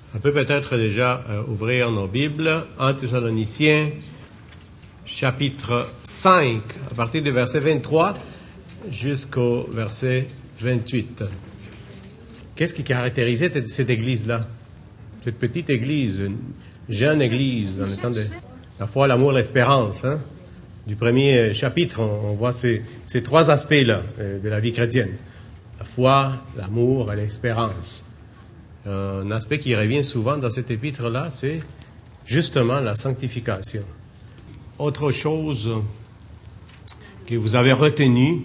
On peut peut-être déjà ouvrir nos Bibles. 1 Thessaloniciens, chapitre 5, à partir du verset 23 jusqu'au verset 28. Qu'est-ce qui caractérisait cette église-là? Cette petite église, une jeune église, dans le temps de la foi, l'amour, l'espérance. Du premier chapitre, on voit ces trois aspects-là de la vie chrétienne. La foi, l'amour et l'espérance. Un aspect qui revient souvent dans cet épître-là, c'est justement la sanctification. Autre chose que vous avez retenu,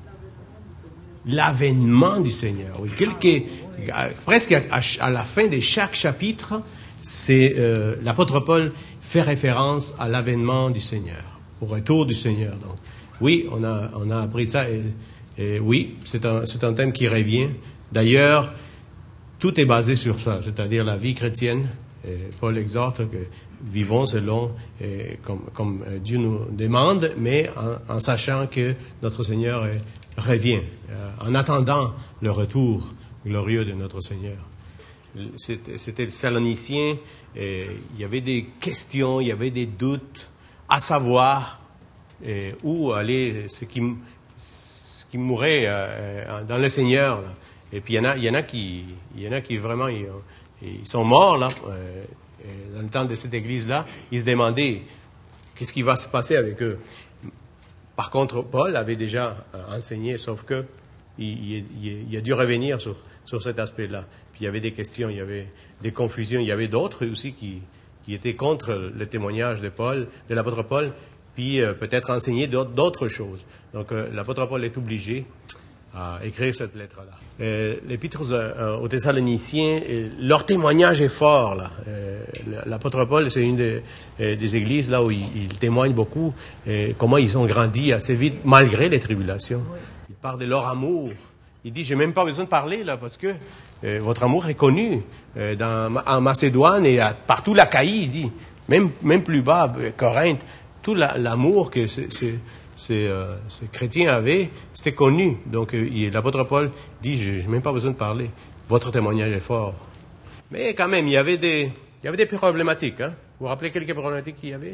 l'avènement du Seigneur. Oui, presque à la fin de chaque chapitre, l'apôtre Paul fait référence à l'avènement du Seigneur, au retour du Seigneur. Donc, oui, on a appris ça et oui, c'est un thème qui revient. D'ailleurs, tout est basé sur ça, c'est-à-dire la vie chrétienne. Paul exhorte que vivons selon comme Dieu nous demande, mais en sachant que notre Seigneur revient, en attendant le retour glorieux de notre Seigneur. C'était Thessaloniciens, il y avait des questions, il y avait des doutes à savoir où aller ce qui mourait dans le Seigneur, là. Et puis il y en a qui vraiment ils sont morts là dans le temps de cette église-là. Ils se demandaient qu'est-ce qui va se passer avec eux. Par contre, Paul avait déjà enseigné, sauf que il a dû revenir sur cet aspect-là. Puis il y avait des questions, il y avait des confusions, il y avait d'autres aussi qui étaient contre le témoignage de l'apôtre Paul, puis peut-être enseigner d'autres choses. Donc l'apôtre Paul est obligé à écrire cette lettre-là. L'épître aux Thessaloniciens, leur témoignage est fort, là. L'apôtre Paul, c'est une des églises là où il témoigne beaucoup comment ils ont grandi assez vite malgré les tribulations. Il parle de leur amour. Il dit, j'ai même pas besoin de parler là parce que votre amour est connu en Macédoine et partout l'Achaïe, il dit, même plus bas, Corinthe, tout l'amour que ces chrétiens avaient, c'était connu. Donc, l'apôtre Paul dit, je n'ai même pas besoin de parler. Votre témoignage est fort. Mais quand même, il y avait des problématiques. Vous vous rappelez quelques problématiques qu'il y avait?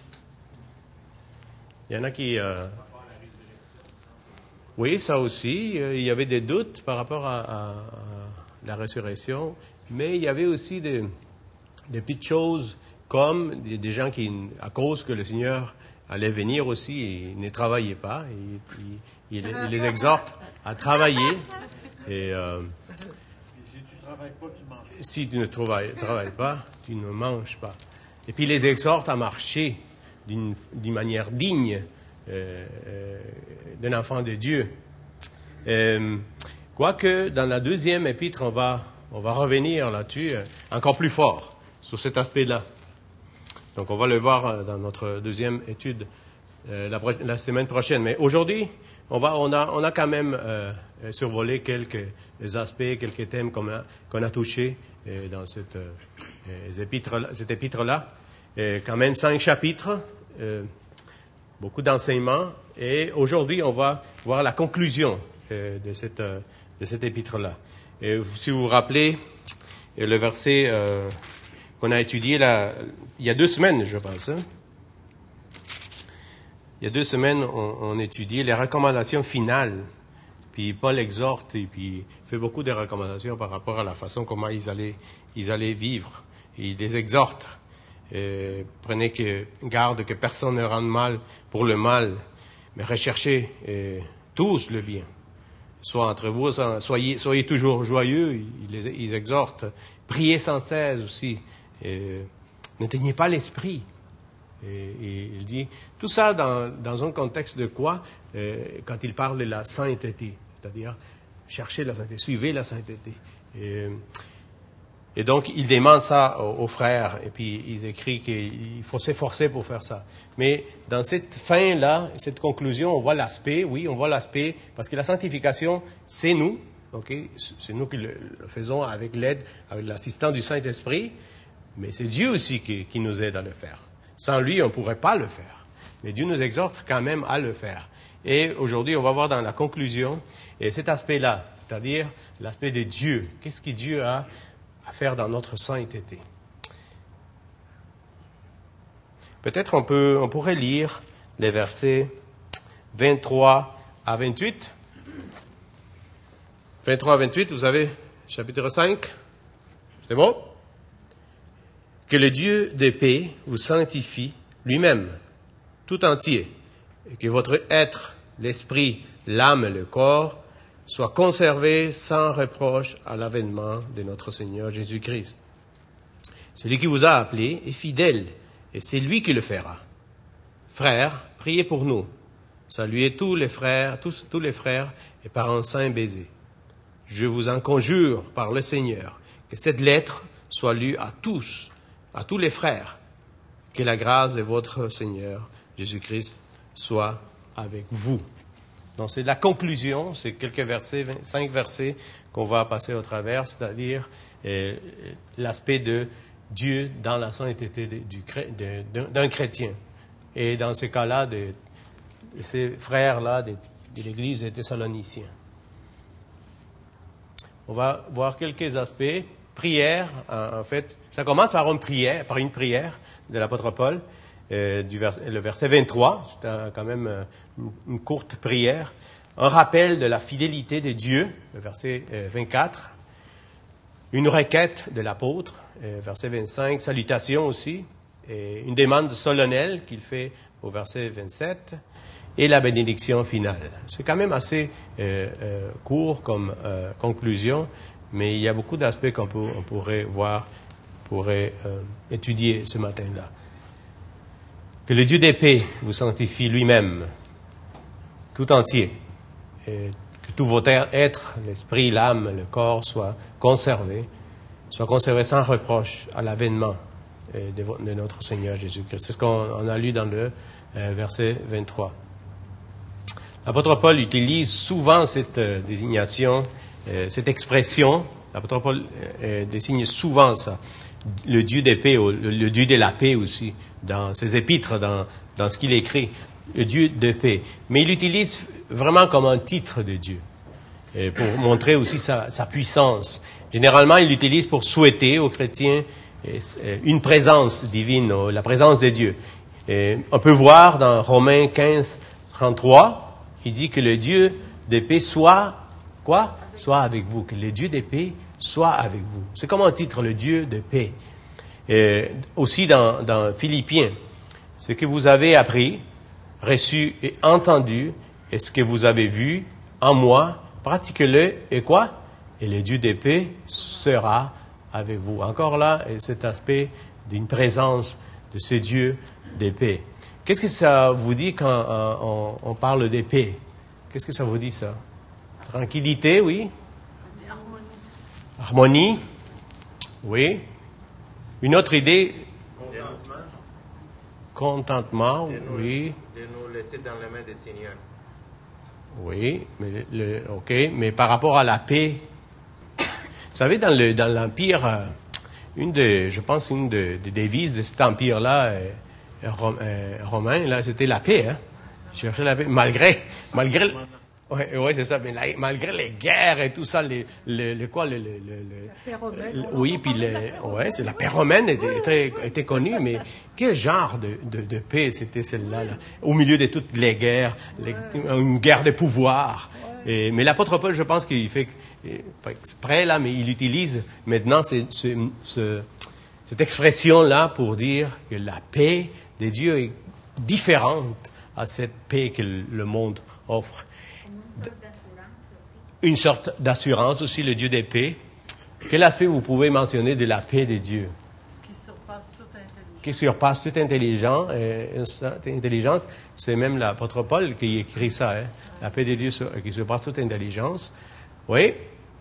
Il y en a qui... Oui, ça aussi. Il y avait des doutes par rapport à la résurrection. Mais il y avait aussi des petites choses comme des gens qui, à cause que le Seigneur allait venir aussi et ne travaillaient pas. Il les exhorte à travailler. Et si tu ne travailles pas, tu ne manges pas. Et puis il les exhorte à marcher d'une manière digne d'un enfant de Dieu. Quoique dans la deuxième épître, on va revenir là-dessus encore plus fort sur cet aspect-là. Donc, on va le voir dans notre deuxième étude la semaine prochaine. Mais aujourd'hui, on a quand même survolé quelques aspects, quelques thèmes qu'on a touchés dans cette épître-là. Quand même 5 chapitres, beaucoup d'enseignements. Et aujourd'hui, on va voir la conclusion de cette épître-là. Et si vous vous rappelez, le verset qu'on a étudié là, il y a 2 semaines, je pense. Il y a 2 semaines, on étudiait les recommandations finales. Puis Paul exhorte et puis fait beaucoup de recommandations par rapport à la façon comment ils allaient vivre. Et il les exhorte. Prenez garde que personne ne rende mal pour le mal, mais recherchez tous le bien. Soit entre vous, soyez toujours joyeux. Ils exhortent. Priez sans cesse aussi. N'éteignez pas l'esprit. Et il dit, tout ça dans un contexte de quoi? Quand il parle de la sainteté, c'est-à-dire cherchez la sainteté, suivez la sainteté. Et donc, il demande ça aux frères, et puis il écrit qu'il faut s'efforcer pour faire ça. Mais dans cette fin-là, cette conclusion, on voit l'aspect, parce que la sanctification, c'est nous, okay? C'est nous qui le faisons avec l'assistance du Saint-Esprit, mais c'est Dieu aussi qui nous aide à le faire. Sans lui, on ne pourrait pas le faire. Mais Dieu nous exhorte quand même à le faire. Et aujourd'hui, on va voir dans la conclusion cet aspect-là, c'est-à-dire l'aspect de Dieu. Qu'est-ce que Dieu a à faire dans notre sainteté. Peut-être on pourrait lire les versets 23 à 28. 23 à 28, vous avez chapitre 5. C'est bon? Que le Dieu de paix vous sanctifie lui-même, tout entier, et que votre être, l'esprit, l'âme et le corps soient conservés sans reproche à l'avènement de notre Seigneur Jésus-Christ. Celui qui vous a appelé est fidèle, et c'est lui qui le fera. Frères, priez pour nous. Saluez tous les frères et par un saint baiser. Je vous en conjure par le Seigneur que cette lettre soit lue à tous les frères. Que la grâce de votre Seigneur Jésus-Christ soit avec vous. Donc c'est la conclusion, c'est quelques versets, 5 versets qu'on va passer au travers, c'est-à-dire l'aspect de Dieu dans la sainteté d'un chrétien. Et dans ce cas-là, de ces frères-là de l'Église des Thessaloniciens. On va voir quelques aspects. Prière, en fait, ça commence par une prière de l'apôtre Paul, le verset 23, c'est quand même une courte prière. Un rappel de la fidélité de Dieu, le verset 24. Une requête de l'apôtre, verset 25. Salutation aussi. Et une demande solennelle qu'il fait au verset 27. Et la bénédiction finale. C'est quand même assez court comme conclusion, mais il y a beaucoup d'aspects qu'on pourrait étudier ce matin-là. Que le Dieu des paix vous sanctifie lui-même, tout entier, et que tout votre être, l'esprit, l'âme, le corps, soient conservés sans reproche à l'avènement de notre Seigneur Jésus-Christ. C'est ce qu'on a lu dans le verset 23. L'apôtre Paul utilise souvent cette désignation, cette expression. L'apôtre Paul désigne souvent ça, le Dieu des paix, le Dieu de la paix aussi, dans ses épîtres, dans ce qu'il écrit, le Dieu de paix. Mais il l'utilise vraiment comme un titre de Dieu, pour montrer aussi sa puissance. Généralement, il l'utilise pour souhaiter aux chrétiens une présence divine, la présence de Dieu. Et on peut voir dans Romains 15, 33, il dit que le Dieu de paix soit avec vous. Que le Dieu de paix soit avec vous. C'est comme un titre, le Dieu de paix. Aussi dans Philippiens, ce que vous avez appris, reçu et entendu, et ce que vous avez vu en moi, pratiquez-le, et quoi? Et le Dieu de paix sera avec vous. Encore là, cet aspect d'une présence de ce Dieu de paix. Qu'est-ce que ça vous dit quand on parle de paix? Qu'est-ce que ça vous dit, ça? Tranquillité, oui. Harmonie. Oui. Une autre idée? Contentement, oui. De nous laisser dans les mains du Seigneur. Oui, mais par rapport à la paix, vous savez, dans l'Empire, une des devises de cet empire-là, romain, là, c'était la paix, hein. Chercher la paix, malgré, ouais, c'est ça, mais malgré les guerres et tout ça, oui, puis c'est la paix romaine était connue, mais quel genre de paix c'était celle-là, là, au milieu de toutes les guerres, une guerre de pouvoir. Mais l'apôtre Paul, je pense qu'il fait pas exprès là, mais il utilise maintenant cette expression-là pour dire que la paix de Dieu est différente à cette paix que le monde offre. Une sorte d'assurance aussi, le Dieu des paix. Quel aspect vous pouvez mentionner de la paix de Dieu? Qui surpasse toute intelligence. C'est même l'apôtre Paul qui écrit ça, hein? La paix de Dieu qui surpasse toute intelligence. Oui.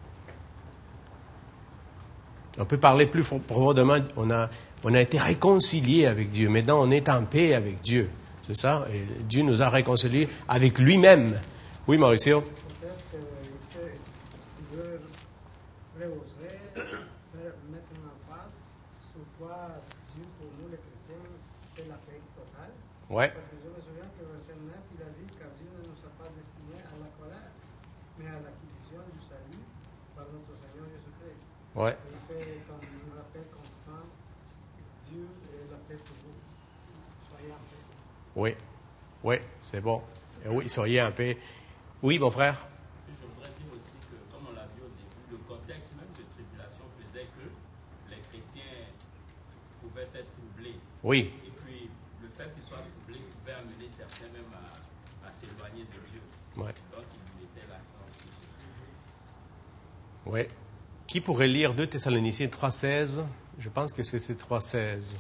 On peut parler plus profondément. On a été réconciliés avec Dieu. Maintenant, on est en paix avec Dieu. C'est ça? Et Dieu nous a réconciliés avec lui-même. Oui, Mauricio? Ouais. Parce que je me souviens que verset 9, il a dit car Dieu ne nous a pas destinés à la colère, mais à l'acquisition du salut par notre Seigneur Jésus-Christ. Ouais. Il fait comme un rappel constant. Dieu est la paix pour vous. Soyez en paix. Oui. Oui, c'est bon. Et oui, soyez en paix. Oui, mon frère? Je voudrais dire aussi que, comme on l'a vu au début, le contexte même de tribulation faisait que les chrétiens pouvaient être troublés. Oui. Et puis, le fait qu'ils soient troublés pouvait amener certains même à s'éloigner de Dieu. Ouais. Donc, il mettait l'accent aussi. Oui. Qui pourrait lire 2 Thessaloniciens 3,16? Je pense que c'est 3,16.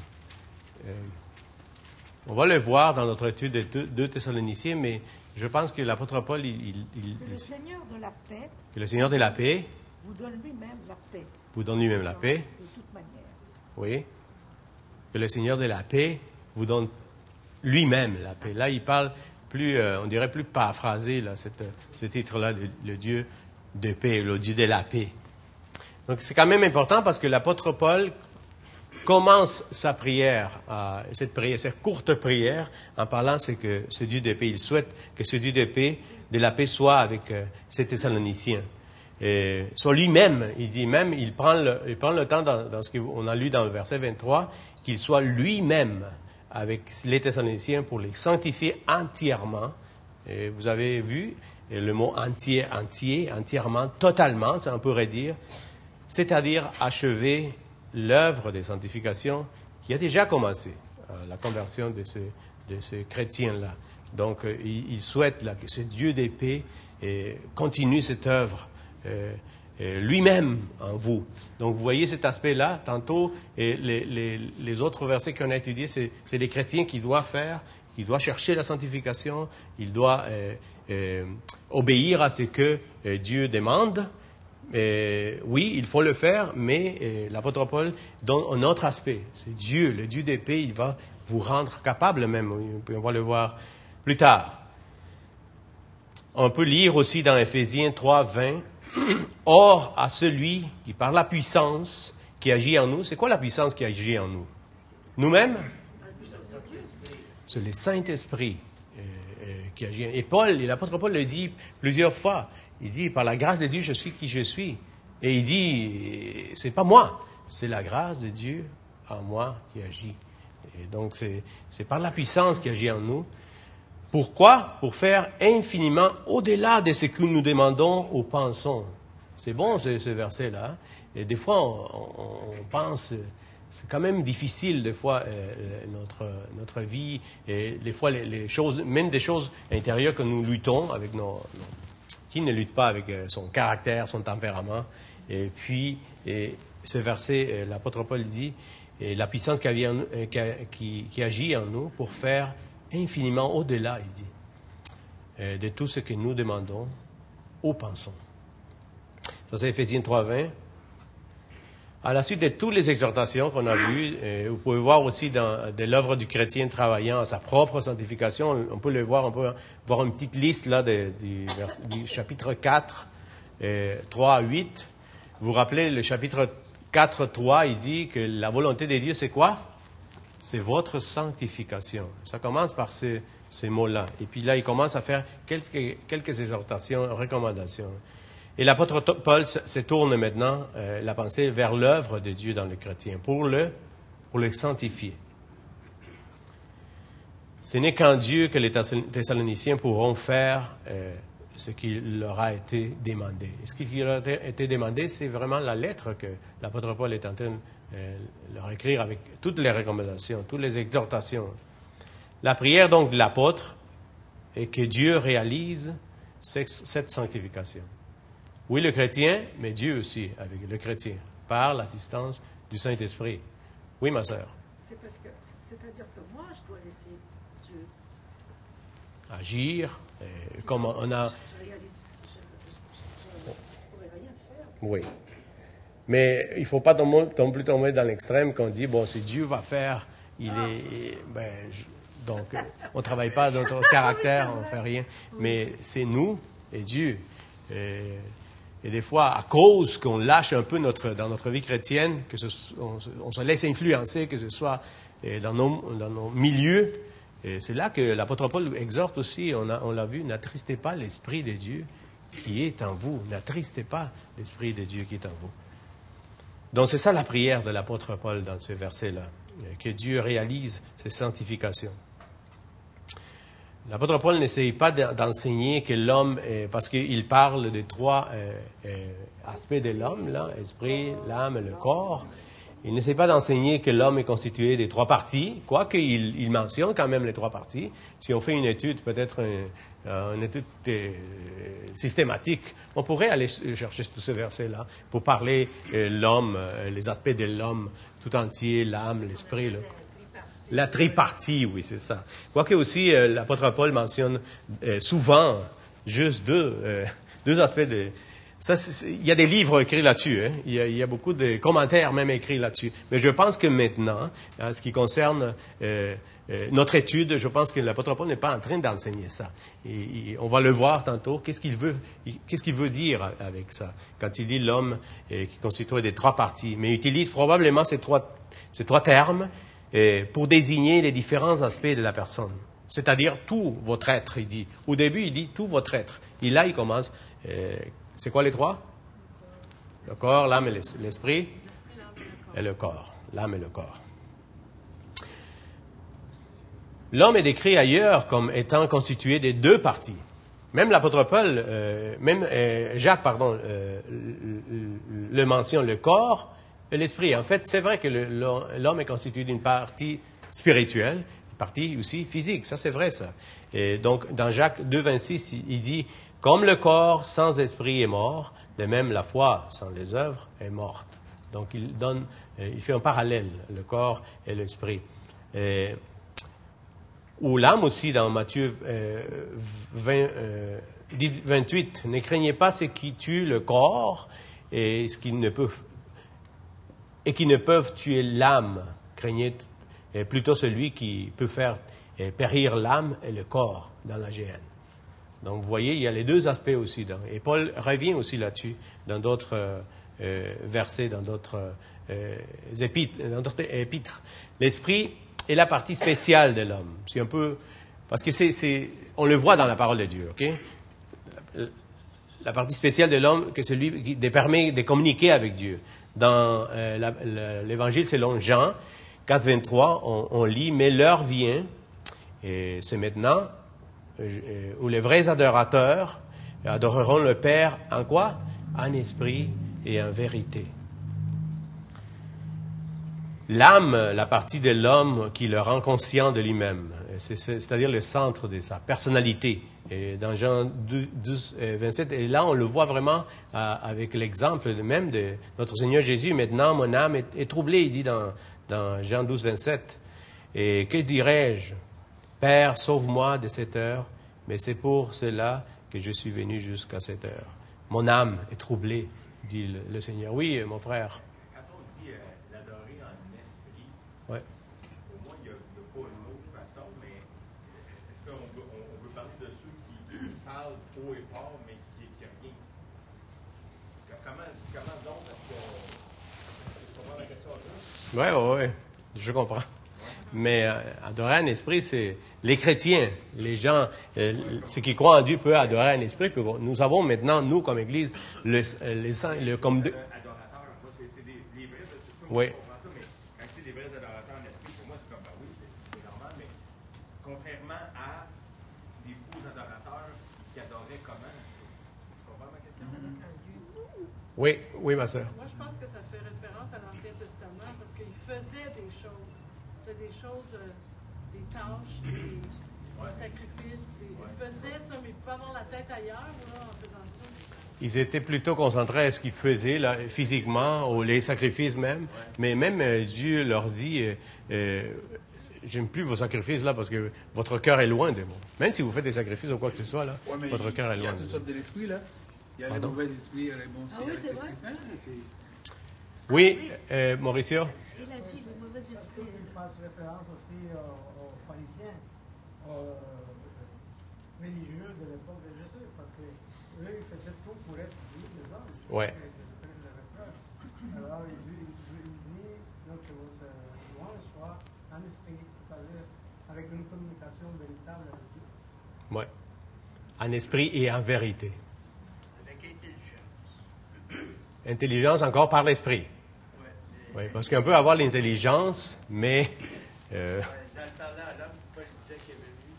On va le voir dans notre étude de 2 Thessaloniciens, mais je pense que l'apôtre Paul, Que le Seigneur de la paix que le Seigneur de la paix vous donne lui-même la paix. vous donne lui-même la paix. De toute manière. Oui. Que le Seigneur de la paix vous donne lui-même la paix. Là, il parle plus, on dirait plus paraphrasé, là, ce titre-là, le Dieu de paix, le Dieu de la paix. Donc, c'est quand même important parce que l'apôtre Paul commence sa prière, cette courte prière, en parlant, c'est que ce Dieu de paix, il souhaite que ce Dieu de paix, de la paix soit avec ces Thessaloniciens. Et soit lui-même, il dit même, il prend le temps dans ce qu'on a lu dans le verset 23, qu'il soit lui-même avec les Thessaloniciens pour les sanctifier entièrement. Et vous avez vu le mot entièrement, totalement, ça on pourrait dire, c'est-à-dire achever l'œuvre de sanctification qui a déjà commencé, la conversion de ces chrétiens-là. Donc, il souhaite que ce Dieu de paix continue cette œuvre lui-même en vous. Donc, vous voyez cet aspect-là. Tantôt, les autres versets qu'on a étudiés, c'est les chrétiens qui doivent chercher la sanctification, ils doivent obéir à ce que Dieu demande. Oui, il faut le faire, mais l'apôtre Paul donne un autre aspect. C'est Dieu, le Dieu des paix, il va vous rendre capable même. On va le voir plus tard. On peut lire aussi dans Éphésiens 3, 20. Or, à celui qui, par la puissance qui agit en nous, c'est quoi la puissance qui agit en nous? Nous-mêmes? C'est le Saint-Esprit qui agit. Et l'apôtre Paul le dit plusieurs fois. Il dit, par la grâce de Dieu, je suis qui je suis. Et il dit, c'est pas moi, c'est la grâce de Dieu en moi qui agit. Et donc, c'est par la puissance qui agit en nous. Pourquoi? Pour faire infiniment au-delà de ce que nous demandons ou pensons. C'est bon, ce verset-là. Et des fois, on pense, c'est quand même difficile, des fois, notre vie, et des fois, les choses, même des choses intérieures que nous luttons avec qui ne lutte pas avec son caractère, son tempérament. Et puis, ce verset, l'apôtre Paul dit, la puissance qui agit en nous pour faire infiniment au-delà, il dit, de tout ce que nous demandons ou pensons. Ça, c'est Éphésiens 3:20. À la suite de toutes les exhortations qu'on a vues, vous pouvez voir aussi de l'œuvre du chrétien travaillant à sa propre sanctification, on peut le voir, on peut voir une petite liste là du chapitre 4, 3 à 8. Vous vous rappelez, le chapitre 4, 3, il dit que la volonté de Dieu, c'est quoi? C'est votre sanctification. Ça commence par ces mots-là. Et puis là, il commence à faire quelques exhortations, recommandations. Et l'apôtre Paul se tourne maintenant, la pensée, vers l'œuvre de Dieu dans le chrétien, pour le sanctifier. Ce n'est qu'en Dieu que les Thessaloniciens pourront faire ce qui leur a été demandé. Et ce qui leur a été demandé, c'est vraiment la lettre que l'apôtre Paul est en train de leur écrire avec toutes les recommandations, toutes les exhortations. La prière donc de l'apôtre est que Dieu réalise cette sanctification. Oui, le chrétien, mais Dieu aussi avec le chrétien, par l'assistance du Saint-Esprit. Oui, ma sœur. C'est-à-dire que moi, je dois laisser Dieu Agir, comme on a... Je ne pourrais rien faire. Oui. Mais il ne faut pas non plus tomber dans l'extrême qu'on dit, bon, si Dieu va faire, donc, on ne travaille pas dans notre caractère, on ne fait rien. Mais c'est nous et Dieu. Et des fois, à cause qu'on lâche un peu dans notre vie chrétienne, on se laisse influencer, que ce soit dans nos milieux, et c'est là que l'apôtre Paul exhorte aussi, on l'a vu, n'attristez pas l'Esprit de Dieu qui est en vous. N'attristez pas l'Esprit de Dieu qui est en vous. Donc c'est ça la prière de l'apôtre Paul dans ce verset-là, que Dieu réalise ces sanctifications. L'apôtre Paul n'essaye pas d'enseigner que l'homme, parce qu'il parle des trois aspects de l'homme, là, esprit, l'âme et le corps. Il n'essaie pas d'enseigner que l'homme est constitué des trois parties, quoique il mentionne quand même les trois parties. Si on fait une étude, peut-être une étude systématique, on pourrait aller chercher tous ces versets-là pour parler l'homme, les aspects de l'homme tout entier, l'âme, l'esprit, le corps. La tripartie, oui, c'est ça. Quoique aussi, l'apôtre Paul mentionne souvent juste deux aspects de... Ça, il y a des livres écrits là-dessus, hein. Il y a beaucoup de commentaires même écrits là-dessus. Mais je pense que maintenant, en ce qui concerne notre étude, je pense que l'apôtre Paul n'est pas en train d'enseigner ça. Et on va le voir tantôt. Qu'est-ce qu'il veut dire avec ça quand il dit l'homme qui est constitué des trois parties. Mais il utilise probablement ces trois termes pour désigner les différents aspects de la personne. C'est-à-dire tout votre être, il dit. Au début, il dit tout votre être. Et là, il commence. C'est quoi les trois? Le corps, l'âme et l'esprit. Et le corps. L'âme et le corps. L'homme est décrit ailleurs comme étant constitué de deux parties. Même l'apôtre Paul, Jacques, le mentionne, le corps et l'esprit. En fait, c'est vrai que l'homme est constitué d'une partie spirituelle, une partie aussi physique. Ça, c'est vrai, ça. Et donc, dans Jacques 2,26, il dit « Comme le corps sans esprit est mort, de même la foi sans les œuvres est morte. » Donc, il fait un parallèle, le corps et l'esprit. Ou l'âme aussi, dans Matthieu 28, « Ne craignez pas ce qui tue le corps et ce qui ne peuvent tuer l'âme. Craignez plutôt celui qui peut faire périr l'âme et le corps dans la géhenne. » Donc, vous voyez, il y a les deux aspects aussi. Et Paul revient aussi là-dessus dans d'autres versets, dans d'autres épîtres. L'esprit est la partie spéciale de l'homme. C'est un peu... Parce que on le voit dans la parole de Dieu, OK? La partie spéciale de l'homme, que celui qui permet de communiquer avec Dieu. Dans l'Évangile selon Jean 4,23, on lit « Mais l'heure vient, et c'est maintenant, où les vrais adorateurs adoreront le Père en quoi? En esprit et en vérité. » L'âme, la partie de l'homme qui le rend conscient de lui-même, c'est-à-dire le centre de sa personnalité. Et dans Jean 12, 27, et là on le voit vraiment avec l'exemple même de notre Seigneur Jésus. Maintenant, mon âme est troublée, il dit dans Jean 12, 27. Et que dirais-je? Père, sauve-moi de cette heure, mais c'est pour cela que je suis venu jusqu'à cette heure. Mon âme est troublée, dit le Seigneur. Oui, mon frère. Quand on dit l'adorer en esprit, Ouais. au moins il n'y a pas une autre façon, mais est-ce qu'on peut parler de ceux qui parlent haut et fort, mais qui rien? Comment donc est-ce qu'on comprend la question là? Oui, je comprends. Mais adorer un esprit, c'est les chrétiens, les gens, ceux qui croient en Dieu peuvent adorer un esprit. Nous avons maintenant, nous, comme Église, les saints, comme deux. Adorateurs, moi, c'est des vrais, c'est ça, Oui. je comprends ça, mais quand tu dis des vrais adorateurs en esprit, pour moi, c'est comme, ben oui, c'est normal, mais contrairement à des faux adorateurs qui adoraient comment? Tu comprends ma question? Oui, ma sœur. Moi, je pense que ça fait référence à l'Ancien Testament parce qu'il faisait des choses. C'était des choses, des tâches, des sacrifices. Il faisait ça, mais il pouvait avoir la tête ailleurs là, en faisant ça. Ils étaient plutôt concentrés à ce qu'ils faisaient là, physiquement, ou les sacrifices même. Mais même Dieu leur dit, j'aime plus vos sacrifices là parce que votre cœur est loin de moi. Même si vous faites des sacrifices ou quoi que ce soit, là, votre cœur est loin de Il y a toutes moi. sortes de l'esprit, là. Il y a Pardon? le mauvais esprit, il y a le bon Ah oui, c'est vrai. Oui, Mauricio? Il a dit le mauvais Est-ce esprit. qu'il fasse référence aussi aux pharisiens, aux religieux de l'époque de Jésus, parce que eux, ils faisaient tout pour être vus des hommes. Ouais. Alors, il dit donc, que votre louange soit en esprit, c'est-à-dire avec une communication véritable avec Dieu. Oui. En esprit et en vérité. Avec intelligence. Intelligence encore par l'esprit. Ouais. Oui, parce qu'on peut avoir l'intelligence, mais... Dans le parler à l'homme, Paul disait qu'il avait vu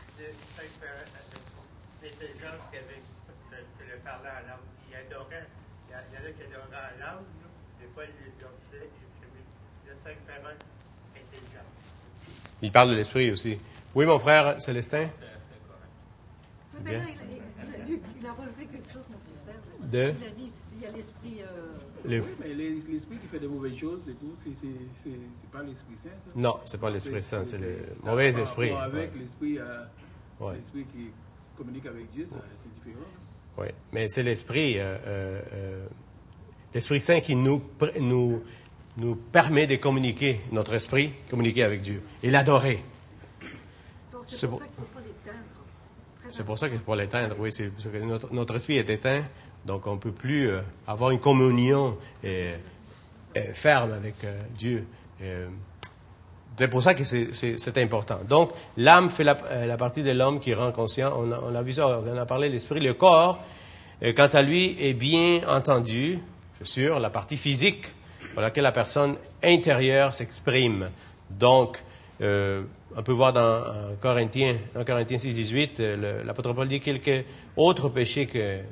l'intelligence qu'avait que le parler à l'homme. Il adorait, il y en a qui adoraient à l'âme, c'est Paul leur disait, il y a 5 paroles intelligentes. Il parle de l'esprit aussi. Oui, mon frère Célestin? C'est correct. Mais là, il a relevé quelque chose, mon petit frère. De? Il a dit, il y a l'esprit... Le- Oui, mais l'esprit qui fait de mauvaises choses, c'est tout. C'est pas l'Esprit Saint, ça. Non, c'est pas l'Esprit Saint, c'est le ça mauvais a esprit. rapport avec Ouais. l'esprit Ouais. l'esprit qui communique avec Dieu, c'est différent. Oui, mais c'est l'Esprit l'Esprit Saint qui nous permet de communiquer, notre esprit, communiquer avec Dieu et l'adorer. Donc C'est c'est bon. pour ça qu'il ne faut pas l'éteindre. Très C'est pour ça qu'il faut l'éteindre, oui. C'est parce que notre esprit est éteint, donc on ne peut plus avoir une communion ferme avec Dieu. C'est pour ça que c'est important. Donc, l'âme fait la partie de l'homme qui rend conscient. On a vu ça, on a parlé de l'esprit. Le corps, quant à lui, est bien entendu, c'est sûr, la partie physique par laquelle la personne intérieure s'exprime. Donc, on peut voir dans 1 Corinthiens 6, 18, l'apôtre Paul dit quelques autres péchés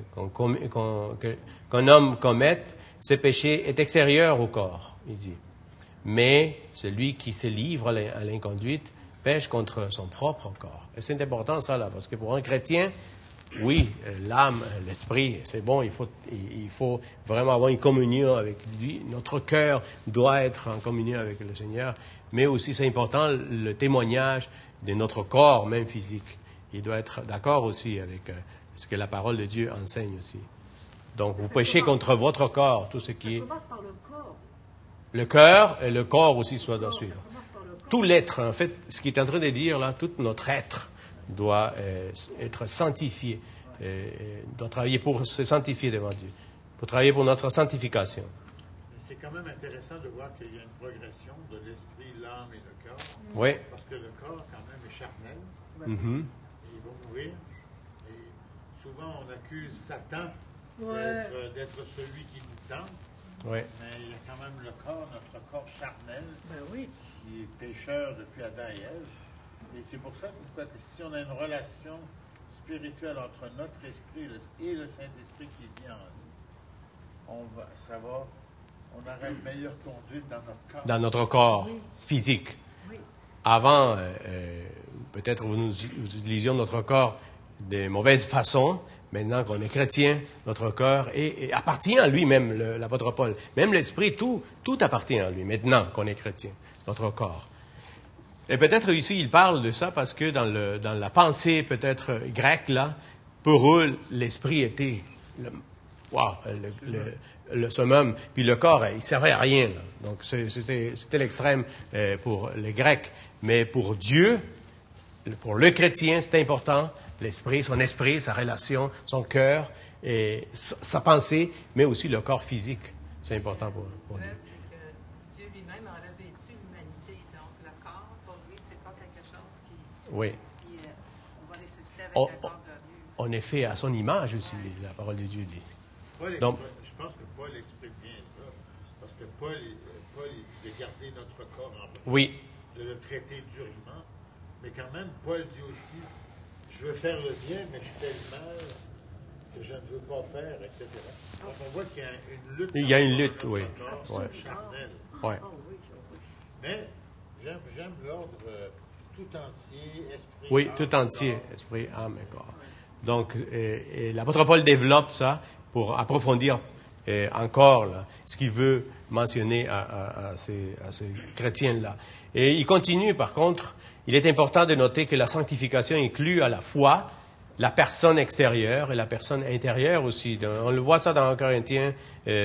qu'un homme commette, ce péché est extérieur au corps, il dit. Mais celui qui se livre à l'inconduite pêche contre son propre corps. Et c'est important ça là, parce que pour un chrétien, oui, l'âme, l'esprit, c'est bon, il faut vraiment avoir une communion avec lui. Notre cœur doit être en communion avec le Seigneur, mais aussi c'est important le témoignage de notre corps, même physique. Il doit être d'accord aussi avec ce que la parole de Dieu enseigne aussi. Donc, vous péchez contre votre corps, tout ce qui est... Ça commence par le corps. Le cœur et le corps aussi doit suivre. Ça commence par le corps. Tout l'être, en fait, ce qu'il est en train de dire là, tout notre être doit être sanctifié, doit travailler pour se sanctifier devant Dieu, pour travailler pour notre sanctification. C'est quand même intéressant de voir qu'il y a une progression de l'esprit, l'âme et le cœur. Oui. Parce que le corps, quand même, est charnel. Mhm. Il va mourir. Et souvent, on accuse Satan Ouais. d'être celui qui nous tente. Oui. Mais il y a quand même le corps, notre corps charnel, Ben oui. qui est pécheur depuis Adam et Ève. Et c'est pour ça que si on a une relation spirituelle entre notre esprit et le Saint-Esprit qui vit en nous, on aura une meilleure conduite dans notre corps. Dans notre corps physique. Oui. Avant, peut-être nous utilisions notre corps de mauvaise façon. Maintenant qu'on est chrétien, notre corps appartient à lui-même, l'apôtre Paul. Même l'esprit, tout appartient à lui, maintenant qu'on est chrétien, notre corps. Et peut-être ici, il parle de ça parce que dans la pensée peut-être grecque, là, pour eux, l'esprit était le summum, puis le corps, il ne servait à rien. Là. Donc, c'était l'extrême pour les Grecs. Mais pour Dieu, pour le chrétien, c'est important. L'esprit, son esprit, sa relation, son cœur, et sa pensée, mais aussi le corps physique. C'est important pour lui. C'est que Dieu lui-même a revêtu l'humanité. Donc, le corps, pour lui, c'est pas quelque chose qui Oui. on va ressusciter avec On- un corps glorieux. On est fait à son image aussi, la parole de Dieu dit. Donc- Je pense que Paul explique bien ça. Parce que Paul il veut garder notre corps en place, Oui, de le traiter durement. Mais quand même, Paul dit aussi, je veux faire le bien, mais je fais le mal que je ne veux pas faire, etc. Donc on voit qu'il y a une lutte. Il y a une lutte, dans notre oui. corps, Ouais. charnel. ouais. Oh oui, oui. Mais j'aime l'ordre tout entier, esprit. Oui, âme, tout entier, corps. esprit, âme et corps. Donc, et l'apôtre Paul développe ça pour approfondir encore là, ce qu'il veut mentionner à ces chrétiens-là. Et il continue, par contre, il est important de noter que la sanctification inclut à la fois la personne extérieure et la personne intérieure aussi. On le voit ça dans 2 Corinthiens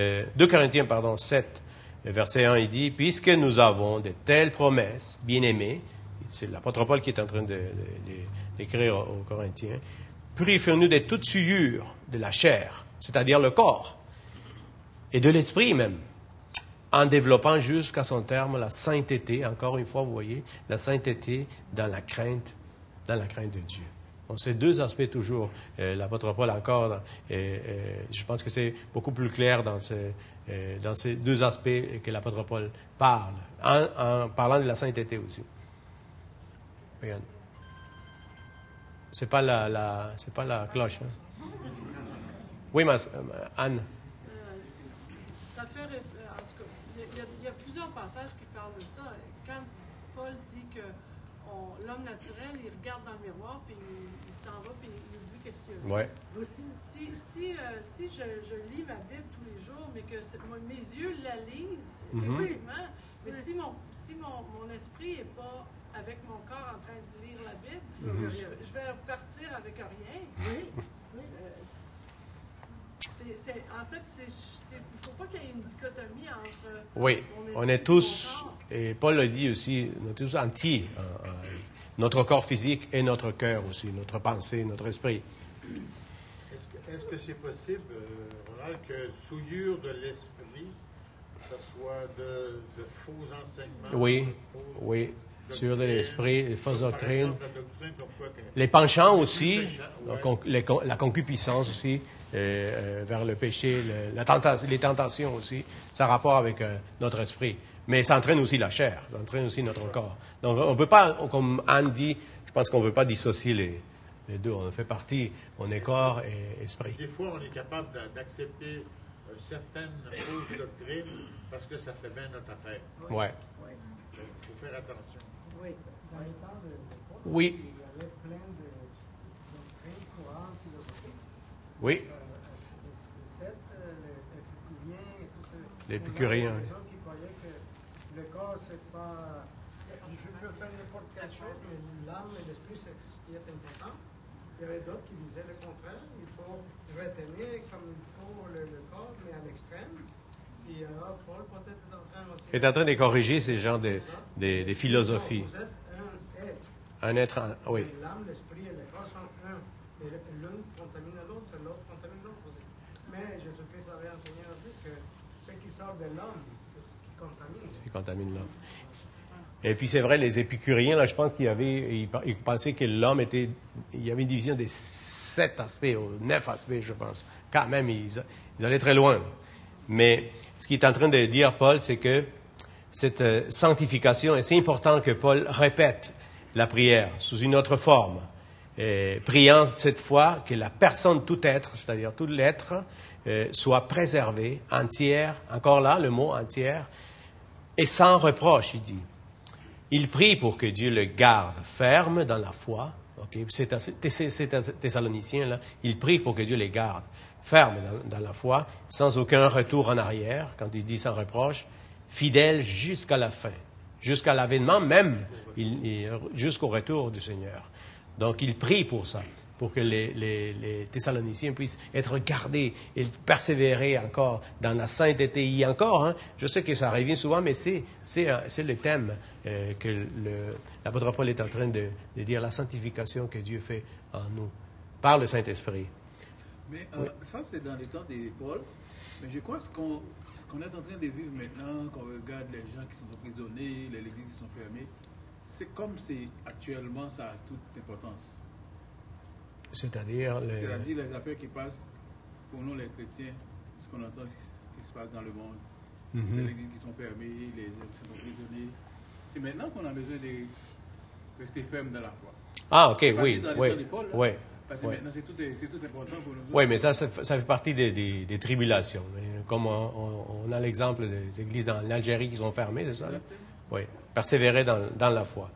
7, verset 1, il dit, « Puisque nous avons de telles promesses, bien-aimés, c'est l'apôtre Paul qui est en train d'écrire aux Corinthiens, purifions-nous de toute souillure de la chair, c'est-à-dire le corps, et de l'esprit même, en développant jusqu'à son terme la sainteté, encore une fois, vous voyez, la sainteté dans la crainte de Dieu. Bon, ces deux aspects toujours, l'apôtre Paul encore, je pense que c'est beaucoup plus clair dans dans ces deux aspects que l'apôtre Paul parle, en parlant de la sainteté aussi. Regarde. C'est pas la cloche. Hein? Oui, Anne. Ça fait en tout cas, il y a plusieurs passages qui parlent de ça. Quand Paul dit que l'homme naturel, il regarde dans le miroir, puis il s'en va, puis il oublie qu'est-ce qu'il y a. Ouais. Si je lis ma Bible tous les jours, mais que mes yeux la lisent, effectivement, mais si mon esprit n'est pas avec mon corps en train de lire la Bible, je vais repartir avec rien. En fait, il ne faut pas qu'il y ait une dichotomie entre... Oui, on est tous, et Paul le dit aussi, on est tous entiers. Notre corps physique et notre cœur aussi, notre pensée, notre esprit. Est-ce que c'est possible, Ronald, que souillure de l'esprit, que ce soit de faux enseignements? Oui, souillure de l'esprit, les fausses doctrines. Les penchants aussi, la concupiscence aussi, vers le péché, les tentations aussi, ça a rapport avec notre esprit. Mais ça entraîne aussi la chair, ça entraîne aussi notre corps. Donc on ne peut pas, comme Anne dit, je pense qu'on ne peut pas dissocier les deux. On fait partie, on est corps et esprit. Des fois, on est capable d'accepter certaines fausses doctrines parce que ça fait bien notre affaire. Oui. Il faut faire attention. Oui, dans le temps de Paul, oui. il y avait plein de doctrines courantes philosophiques. Oui. L'épicurien. Les gens qui croyaient que le corps, c'est pas. Je peux faire n'importe quelle chose, mais l'âme et l'esprit, c'est ce qui est important. Il y avait d'autres qui disaient le contraire. Il faut retenir comme il faut le corps, mais à l'extrême. Et alors, Paul peut-être est en train aussi. Il est en train de corriger ces genres de philosophies. Vous êtes un être. Oui. L'âme, l'esprit et le corps sont un. Et l'un contamine l'autre, l'autre contamine l'autre aussi. Mais Jésus-Christ avait enseigné aussi que ce qui sort de l'homme, c'est ce qui contamine. Ce qui contamine l'homme. Et puis c'est vrai, les épicuriens, là, je pense ils pensaient que l'homme était... Il y avait une division des 7 aspects, ou 9 aspects, je pense. Quand même, ils allaient très loin. Mais ce qu'il est en train de dire, Paul, c'est que cette sanctification, et c'est important que Paul répète la prière sous une autre forme, priant cette fois que la personne, tout être, c'est-à-dire tout l'être, soit préservée, entière, encore là, le mot entière, et sans reproche, il dit. Il prie pour que Dieu le garde ferme dans la foi. Okay? C'est Thessaloniciens, là. Il prie pour que Dieu les garde ferme dans la foi, sans aucun retour en arrière, quand il dit sans reproche, fidèle jusqu'à la fin, jusqu'à l'avènement même, jusqu'au retour du Seigneur. Donc, il prie pour ça, pour que les Thessaloniciens puissent être gardés et persévérer encore dans la sainteté. Et encore, hein, je sais que ça revient souvent, mais c'est le thème que l'apôtre Paul est en train de dire, la sanctification que Dieu fait en nous, par le Saint-Esprit. Mais ça, c'est dans les temps de Paul. Mais je crois que ce qu'on est en train de vivre maintenant, quand on regarde les gens qui sont emprisonnés, les églises qui sont fermées, c'est comme si actuellement ça a toute importance. C'est-à-dire les affaires qui passent pour nous les chrétiens, ce qu'on entend qui se passe dans le monde, les églises qui sont fermées, les gens qui sont emprisonnés. C'est maintenant qu'on a besoin de rester ferme dans la foi. Ah, ok, oui. Parce que maintenant c'est tout important pour nous. Oui, mais ça fait partie des tribulations. Comme on a l'exemple des églises dans l'Algérie qui sont fermées, c'est ça? Là? Oui, persévérer dans la foi.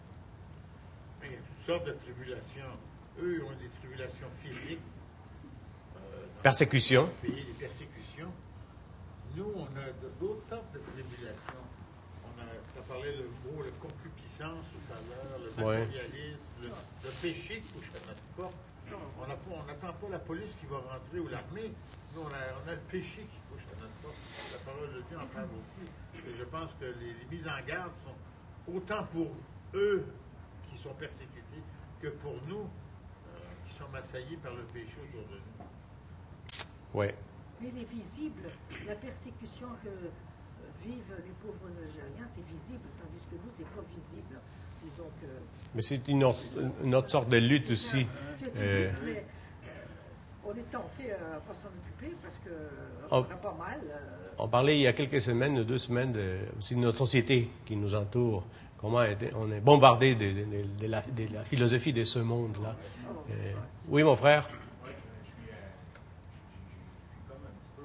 Il y a toutes sortes de tribulations. Eux ont des tribulations physiques. Persécutions. Des persécutions. Nous, on a d'autres sortes de tribulations. On a parlé le mot, la concupiscence tout à l'heure, le matérialisme, le péché qui touche à notre corps. On n'attend pas la police qui va rentrer ou l'armée. Nous, on a le péché qui touche à notre corps. La parole de Dieu en parle aussi. Et je pense que les mises en garde sont autant pour eux qui sont persécutés que pour nous qui sommes assaillis par le péché autour de nous. Oui. Mais il est visible. La persécution que vivent les pauvres Algériens, c'est visible, tandis que nous, c'est pas visible. Disons que... Mais c'est une autre sorte de lutte aussi. Mais, au on est tenté à ne pas s'en occuper parce Oh. qu'on a pas mal. On parlait il y a quelques semaines, 2 semaines, aussi de notre société qui nous entoure. Comment on est bombardé de la philosophie de ce monde-là. Oui, mon frère? Oui, je suis comme un petit peu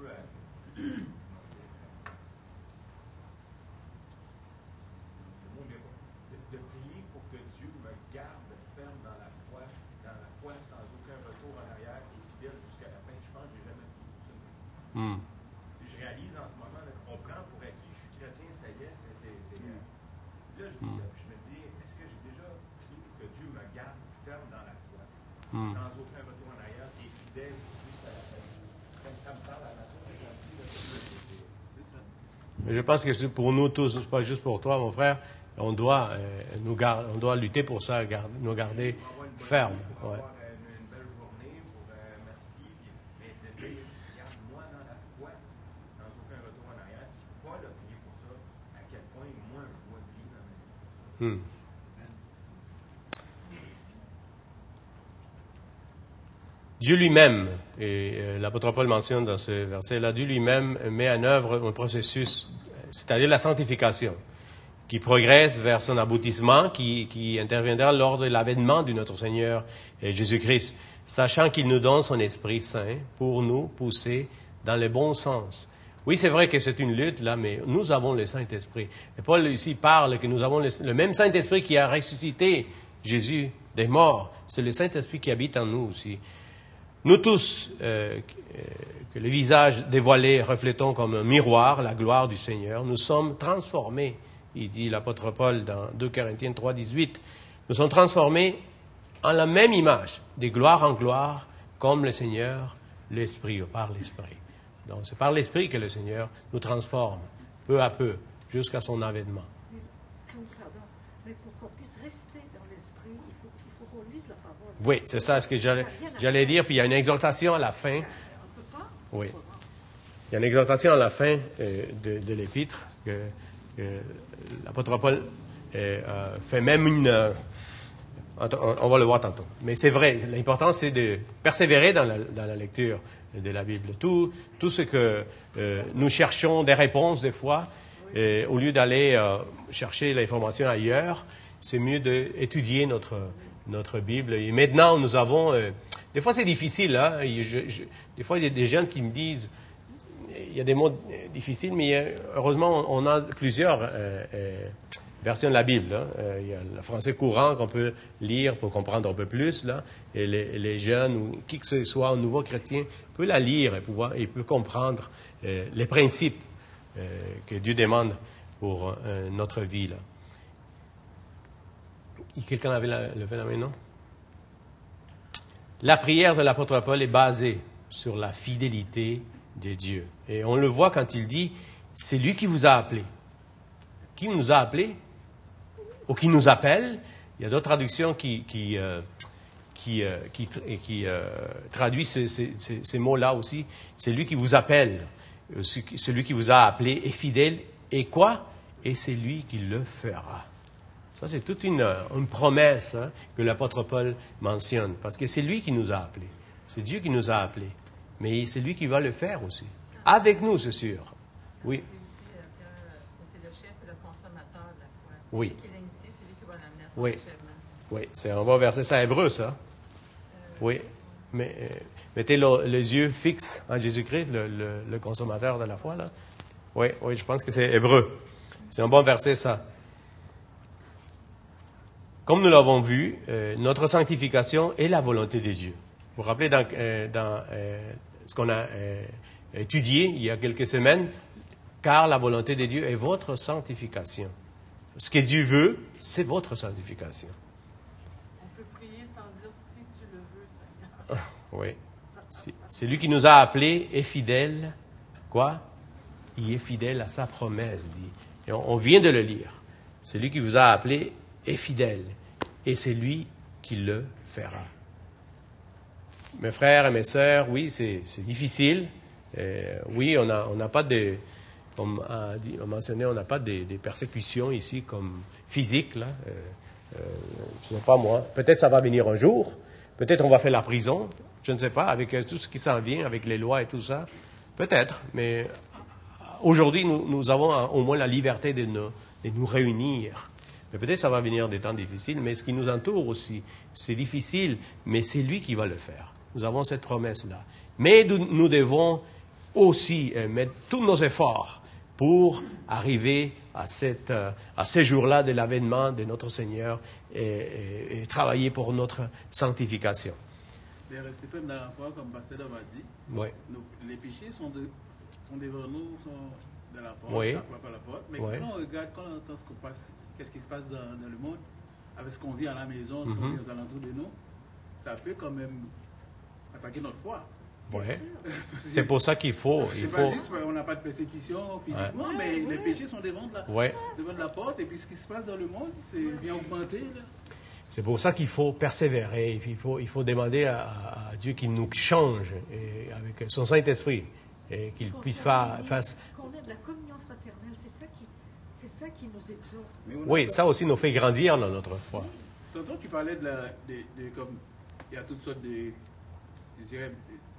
de prier pour que Dieu me garde ferme dans la foi sans aucun retour en arrière et fidèle jusqu'à la fin. Je pense que j'ai jamais prié pour ça. Je réalise en ce moment qu'on prend pour acquis, je suis chrétien, ça y est, là, je dis ça, puis je me dis, est-ce que j'ai déjà prié pour que Dieu me garde ferme dans la foi, sans aucun retour en arrière, et fidèle jusqu'à la fin? Ça me parle à la fin, c'est ça. Mais je pense que c'est pour nous tous, c'est pas juste pour toi, mon frère. On doit lutter pour ça, nous garder fermes. Ouais. Avoir une belle journée, merci, mais de dire, garde-moi dans la foi, sans aucun retour en arrière. Si Paul a prié pour ça, à quel point moi je dois prier dans ma vie. Dieu lui-même, et l'apôtre Paul mentionne dans ce verset-là, Dieu lui-même met en œuvre un processus, c'est-à-dire la sanctification, qui progresse vers son aboutissement, qui interviendra lors de l'avènement de notre Seigneur Jésus-Christ, sachant qu'il nous donne son Esprit Saint pour nous pousser dans le bon sens. Oui, c'est vrai que c'est une lutte, là, mais nous avons le Saint-Esprit. Et Paul ici parle que nous avons le même Saint-Esprit qui a ressuscité Jésus des morts. C'est le Saint-Esprit qui habite en nous aussi. Nous tous, que le visage dévoilé reflétons comme un miroir la gloire du Seigneur, nous sommes transformés, il dit l'apôtre Paul dans 2 Corinthiens 3, 18, nous sommes transformés en la même image, de gloire en gloire, comme le Seigneur, l'Esprit, ou par l'Esprit. Donc c'est par l'Esprit que le Seigneur nous transforme, peu à peu, jusqu'à son avènement. Mais pour qu'on puisse rester dans l'esprit, il faut qu'on lise la parole. Oui, c'est ça ce que j'allais dire. Puis il y a une exhortation à la fin. On ne peut pas. Oui. Il y a une exhortation à la fin de l'épître que l'apôtre Paul fait même une... on va le voir tantôt. Mais c'est vrai, l'important c'est de persévérer dans la lecture de la Bible. Tout ce que nous cherchons des réponses des fois, au lieu d'aller chercher l'information ailleurs, c'est mieux d'étudier notre Bible. Et maintenant, nous avons... des fois, c'est difficile. Hein? Des fois, il y a des jeunes qui me disent... Il y a des mots difficiles, mais heureusement, on a plusieurs versions de la Bible. Hein? Il y a le français courant qu'on peut lire pour comprendre un peu plus. Là, et les jeunes, ou qui que ce soit, un nouveau chrétien, peut la lire et peut comprendre les principes que Dieu demande pour notre vie. Là. Quelqu'un avait levé la main, non? La prière de l'apôtre Paul est basée sur la fidélité de Dieu. Et on le voit quand il dit, c'est lui qui vous a appelé. Qui nous a appelés? Ou qui nous appelle? Il y a d'autres traductions qui traduisent ces mots-là aussi. C'est lui qui vous appelle. Celui qui vous a appelé est fidèle. Et quoi? Et c'est lui qui le fera. Ça, c'est toute une promesse que l'apôtre Paul mentionne. Parce que c'est lui qui nous a appelés. C'est Dieu qui nous a appelés. Mais c'est lui qui va le faire aussi. Avec nous, c'est sûr. Oui. C'est le chef et le consommateur de la foi. Oui. C'est lui qui l'a initié, c'est lui qui va l'amener à son Oui. achèvement. Oui, on va verser ça hébreu, ça. Oui. Mais mettez les yeux fixes en Jésus-Christ, le consommateur de la foi, là. Oui, je pense que c'est hébreu. C'est un bon verset, ça. Comme nous l'avons vu, notre sanctification est la volonté de Dieu. Vous vous rappelez dans ce qu'on a étudié il y a quelques semaines, car la volonté de Dieu est votre sanctification. Ce que Dieu veut, c'est votre sanctification. On peut prier sans dire si tu le veux, Seigneur. Oui. C'est lui qui nous a appelés est fidèle. Quoi? Il est fidèle à sa promesse, dit. Et on vient de le lire. C'est lui qui vous a appelés est fidèle. Et c'est lui qui le fera. Mes frères et mes sœurs, oui, c'est difficile. Oui, on n'a pas de... Comme a mentionné, on n'a pas des persécutions ici comme physiques. Là. Je ne sais pas moi. Peut-être ça va venir un jour. Peut-être on va faire la prison. Je ne sais pas, avec tout ce qui s'en vient, avec les lois et tout ça. Peut-être, mais aujourd'hui, nous avons au moins la liberté de nous réunir. Mais peut-être ça va venir des temps difficiles, mais ce qui nous entoure aussi, c'est difficile, mais c'est lui qui va le faire. Nous avons cette promesse-là. Mais nous devons aussi mettre tous nos efforts pour arriver à ce jour-là de l'avènement de notre Seigneur et travailler pour notre sanctification. Mais restez ferme dans la foi, comme Pasteur a dit. Oui. Les péchés sont devant nous, sont dans la porte, oui. ça frappe à la porte. Mais Oui. quand on regarde, quand on entend qu'est-ce qui se passe dans le monde, avec ce qu'on vit à la maison, ce qu'on vit aux alentours de nous, ça peut quand même attaquer notre foi. Oui. C'est pour ça qu'il faut. C'est pas juste, on n'a pas de persécution physiquement, mais les péchés sont devant la porte, et puis ce qui se passe dans le monde, vient augmenter. Là. C'est pour ça qu'il faut persévérer, il faut demander à Dieu qu'il nous change et avec son Saint-Esprit et qu'il puisse faire... Qu'on ait de la communion fraternelle, c'est ça qui nous exhorte. Oui, ça aussi nous fait grandir dans notre foi. Tantôt, tu parlais comme il y a toutes sortes de... Je dirais,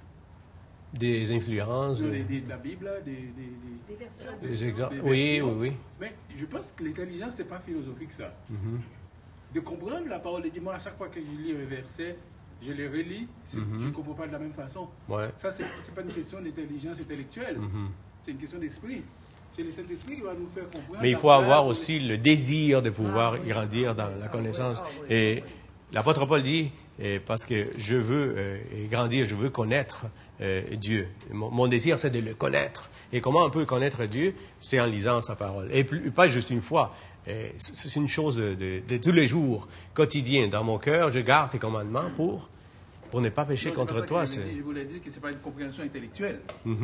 des influences. De la Bible, des versions. Des exemples. Oui. Mais je pense que l'intelligence, ce n'est pas philosophique, ça. De comprendre la parole de Dieu. Moi, à chaque fois que je lis un verset, je le relis, je ne comprends pas de la même façon. Ouais. Ça, ce n'est pas une question d'intelligence intellectuelle, c'est une question d'esprit. C'est le Saint-Esprit qui va nous faire comprendre. Mais il faut avoir aussi le désir de pouvoir grandir dans la connaissance. Et l'apôtre Paul dit, parce que je veux grandir, je veux connaître Dieu. Mon désir, c'est de le connaître. Et comment on peut connaître Dieu? C'est en lisant sa parole. Et pas juste une fois. C'est une chose de tous les jours, quotidien. Dans mon cœur, je garde tes commandements pour ne pas pécher contre toi. Je voulais dire que ce n'est pas une compréhension intellectuelle.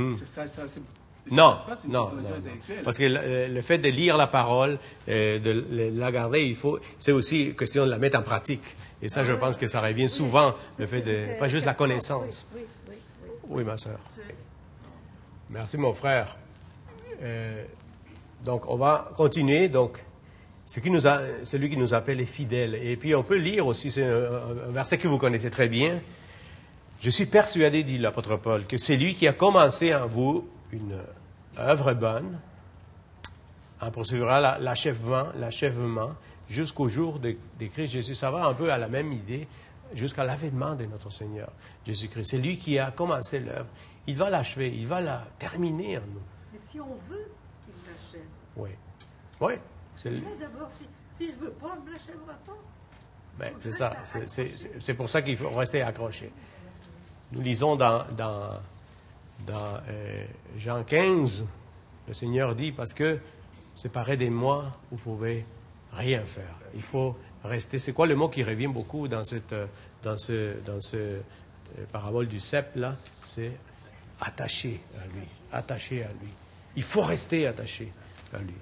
Non. Parce que le fait de lire la parole, de la garder, c'est aussi une question de la mettre en pratique. Et ça, je pense que ça revient souvent, le fait de, pas juste la connaissance. Oui, ma sœur. Merci, mon frère. Donc, on va continuer. Donc, celui qui nous appelle est fidèle. Et puis, on peut lire aussi, c'est un verset que vous connaissez très bien. Je suis persuadé, dit l'apôtre Paul, que c'est lui qui a commencé en vous une œuvre bonne, en poursuivra l'achèvement jusqu'au jour de Christ Jésus. Ça va un peu à la même idée, jusqu'à l'avènement de notre Seigneur Jésus-Christ. C'est lui qui a commencé l'œuvre. Il va l'achever, il va la terminer en nous. Mais si on veut qu'il l'achève. Oui. Mais d'abord, si je ne veux pas, on ne me l'achèvera pas. Ben, c'est ça. C'est pour ça qu'il faut rester accroché. Nous lisons dans Jean 15, le Seigneur dit, parce que séparé de moi, vous ne pouvez rien faire. Il faut rester. C'est quoi le mot qui revient beaucoup dans ce parabole du cep, là? C'est attaché à lui. Attaché à lui. Il faut rester attaché à lui.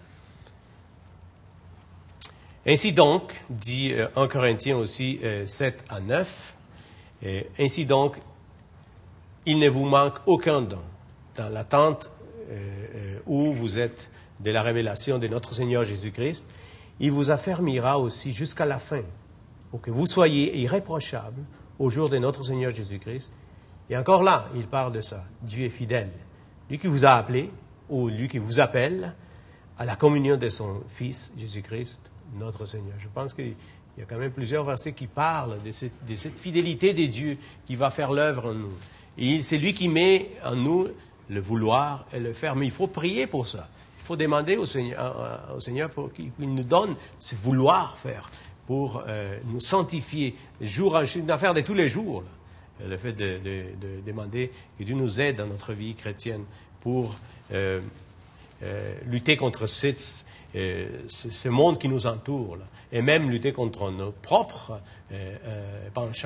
Ainsi donc, dit 1 Corinthiens aussi 7 à 9, ainsi donc, il ne vous manque aucun don dans l'attente où vous êtes de la révélation de notre Seigneur Jésus-Christ. Il vous affermira aussi jusqu'à la fin, pour que vous soyez irréprochables au jour de notre Seigneur Jésus-Christ. Et encore là, il parle de ça. Dieu est fidèle. Lui qui vous a appelé, ou lui qui vous appelle, à la communion de son Fils, Jésus-Christ, notre Seigneur. Je pense qu'il y a quand même plusieurs versets qui parlent de cette fidélité de Dieu qui va faire l'œuvre en nous. Et c'est lui qui met en nous le vouloir et le faire. Mais il faut prier pour ça. Il faut demander au Seigneur pour qu'il nous donne ce vouloir faire pour nous sanctifier jour en jour, une affaire de tous les jours. Là. Le fait de demander que Dieu nous aide dans notre vie chrétienne pour lutter contre ce monde qui nous entoure là, et même lutter contre nos propres penchants.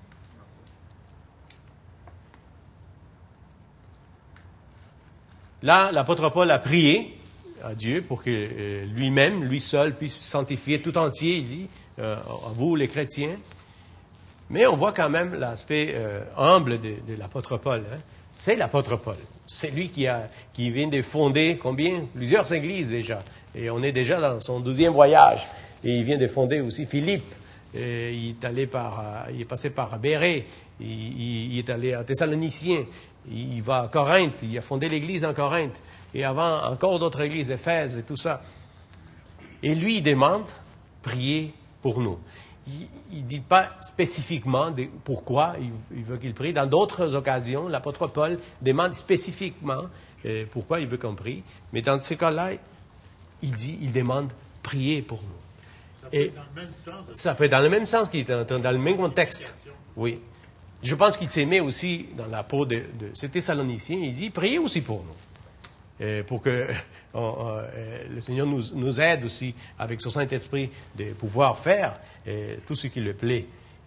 Là, l'apôtre Paul a prié à Dieu pour que lui-même, lui seul, puisse sanctifier tout entier, il dit, à vous les chrétiens. Mais on voit quand même l'aspect humble de l'apôtre Paul. Hein. C'est l'apôtre Paul. C'est lui qui vient de fonder plusieurs églises déjà. Et on est déjà dans son 12e voyage. Et il vient de fonder aussi Philippe, il est passé par Bérée, il est allé à Thessaloniciens, il va à Corinthe, il a fondé l'église en Corinthe, et avant encore d'autres églises, Éphèse et tout ça. Et lui, il demande, priez pour nous. Il ne dit pas spécifiquement pourquoi il veut qu'il prie. Dans d'autres occasions, l'apôtre Paul demande spécifiquement pourquoi il veut qu'on prie. Mais dans ce cas-là, il demande prier pour nous. Ça peut être dans le même sens qu'il est dans le même contexte. Oui. Je pense qu'il s'est mis aussi dans la peau de ces Thessaloniciens. Il dit, priez aussi pour nous. Pour que le Seigneur nous aide aussi avec son Saint-Esprit de pouvoir faire tout ce qui lui plaît.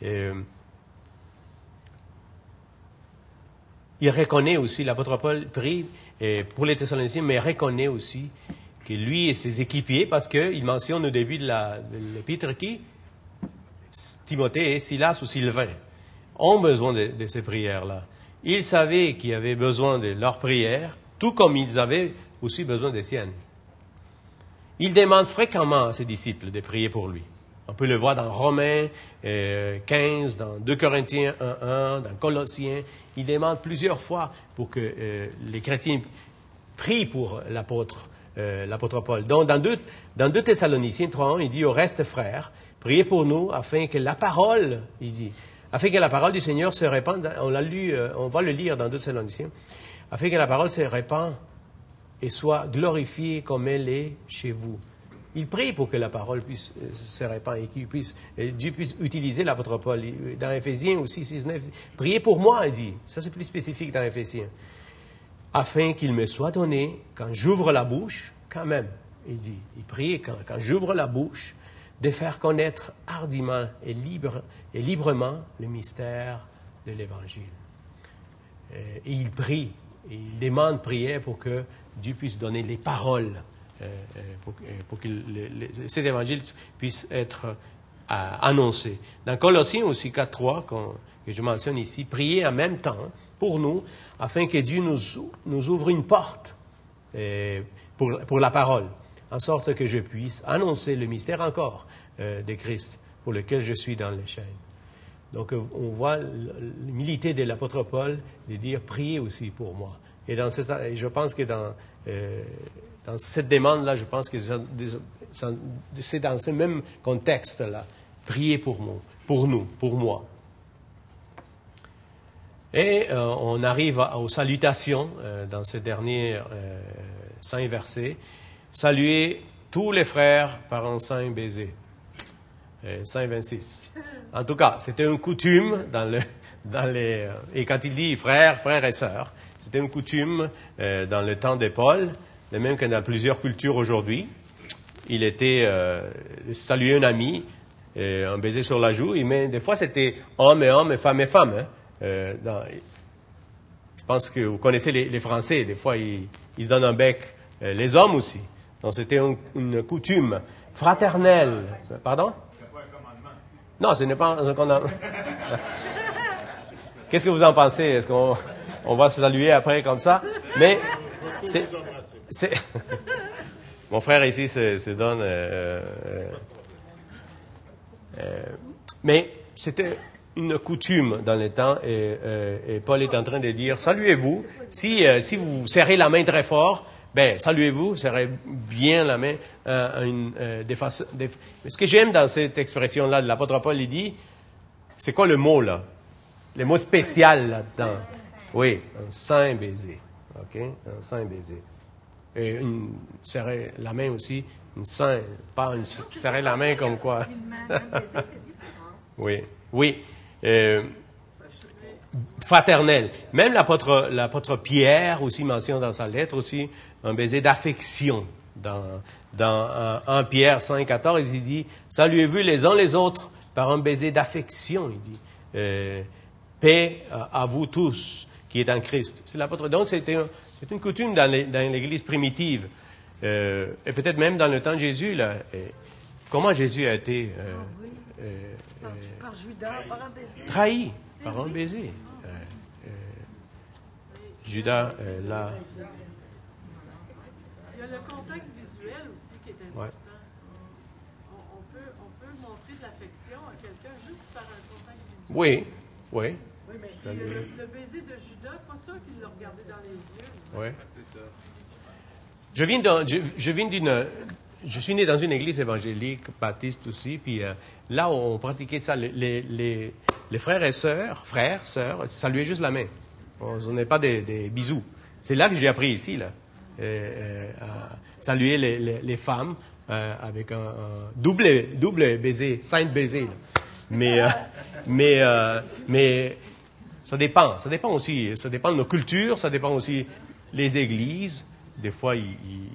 Il reconnaît aussi, l'apôtre Paul prie pour les Thessaloniciens, mais reconnaît aussi que lui et ses équipiers, parce qu'il mentionne au début de l'épître qui? Timothée et Silas ou Sylvain ont besoin de ces prières-là. Ils savaient qu'ils avaient besoin de leurs prières, tout comme ils avaient aussi besoin des siennes. Il demande fréquemment à ses disciples de prier pour lui. On peut le voir dans Romains 15, dans 2 Corinthiens 1:1, dans Colossiens. Il demande plusieurs fois pour que les chrétiens prient pour l'apôtre Paul. Donc, dans 2 Thessaloniciens 3:1, il dit au reste, frères, priez pour nous afin que la parole, il dit, afin que la parole du Seigneur se répande. On va le lire dans 2 Thessaloniciens. Afin que la parole se répande et soit glorifiée comme elle est chez vous. Il prie pour que la parole puisse se répandre et Dieu puisse utiliser l'apôtre Paul. Dans Éphésiens aussi, 6:9, priez pour moi, il dit. Ça, c'est plus spécifique dans Éphésiens. Afin qu'il me soit donné, quand j'ouvre la bouche, quand même, il dit, il prie quand j'ouvre la bouche, de faire connaître hardiment et librement le mystère de l'Évangile. Et il prie, et il demande prière pour que Dieu puisse donner les paroles, pour que cet évangile puisse être annoncé. Dans Colossiens aussi 4:3, que je mentionne ici, priez en même temps pour nous, afin que Dieu nous ouvre une porte pour la parole, en sorte que je puisse annoncer le mystère encore de Christ, pour lequel je suis dans les chaînes. Donc, on voit l'humilité de l'apôtre Paul de dire « priez aussi pour moi ». Et je pense que dans cette demande-là, je pense que c'est dans ce même contexte-là. Priez pour nous, pour moi. Et on arrive aux salutations dans ces derniers 5 versets. Saluez tous les frères par un saint baiser. 5:26. En tout cas, c'était une coutume et quand il dit frères et sœurs, c'était une coutume dans le temps de Paul, de même que dans plusieurs cultures aujourd'hui. Il était saluer un ami, un baiser sur la joue, mais des fois c'était homme et homme et femme et femme. Hein. Je pense que vous connaissez les Français, des fois ils se donnent un bec, les hommes aussi. Donc c'était une coutume fraternelle. Pardon? Non, ce n'est pas un commandement. Qu'est-ce que vous en pensez? Est-ce qu'on va se saluer après comme ça? Mais c'est mon frère ici se donne. Mais c'était une coutume dans le temps et Paul est en train de dire saluez-vous. Si vous serrez la main très fort, saluez-vous, serrez bien la main. Ce que j'aime dans cette expression-là de l'apôtre Paul, il dit, c'est quoi le mot là? Le mot spécial là-dedans. Oui, un saint baiser. OK? Un saint baiser. Et serrer la main aussi, pas serrer la main comme quoi. Oui. Fraternel. Même l'apôtre Pierre aussi mentionne dans sa lettre aussi un baiser d'affection. Dans 1 Pierre 5:14, il dit « Saluez-vous les uns les autres par un baiser d'affection. » Il dit « Paix à vous tous qui êtes en Christ. » C'est l'apôtre. Donc, c'est une coutume dans l'Église primitive. Et peut-être même dans le temps de Jésus. Là, comment Jésus a été par Judas, par un baiser. Trahi par un baiser. Judas, là... Il y a le contexte visuel aussi qui est important. Ouais. On peut montrer de l'affection à quelqu'un juste par un contact visuel. Oui, oui. Oui, mais le baiser de Judas, pas sûr qu'il l'a regardé dans les yeux. Oui. C'est ça. Je suis né dans une église évangélique, baptiste aussi, puis là, on pratiquait ça. Les frères et sœurs, saluaient juste la main. On ne donnait pas des bisous. C'est là que j'ai appris ici, là. À saluer les femmes avec un double baiser, 5 baisers. Là. Mais ça dépend aussi. Ça dépend de nos cultures, ça dépend aussi des églises. Des fois, un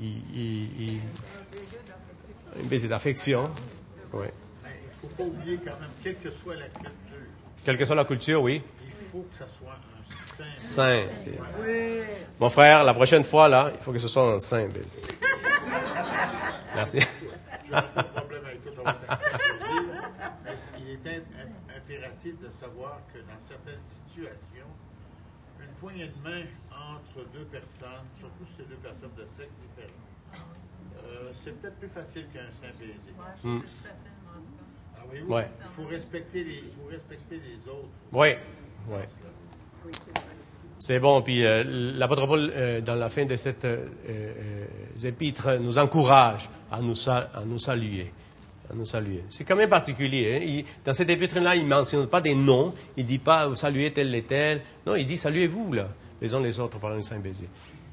baiser d'affection. Ouais. Il ne faut pas oublier quand même, quelle que soit la culture, Quelle que soit la culture, oui. il faut que ça soit un saint. Saint. Oui. Mon frère, la prochaine fois, là, il faut que ce soit un saint baiser. Merci. Je n'ai pas de problème avec ça, ça va être un saint baiser, mais il est impératif de savoir que dans certaines situations, une poignée de main entre deux personnes, surtout si c'est deux personnes de sexe différents, c'est peut-être plus facile qu'un saint baiser. Ouais, je trouve que c'est facile, en tout cas. Ah oui, Ouais. Il faut respecter les autres. Oui. Oui. C'est bon. Puis l'apôtre Paul, dans la fin de cette épître, nous encourage à nous saluer. C'est quand même particulier. Hein? Dans cette épître-là, il ne mentionne pas des noms. Il ne dit pas « saluez tel et tel ». Non, il dit « saluez-vous, là, les uns les autres, par un saint baiser ».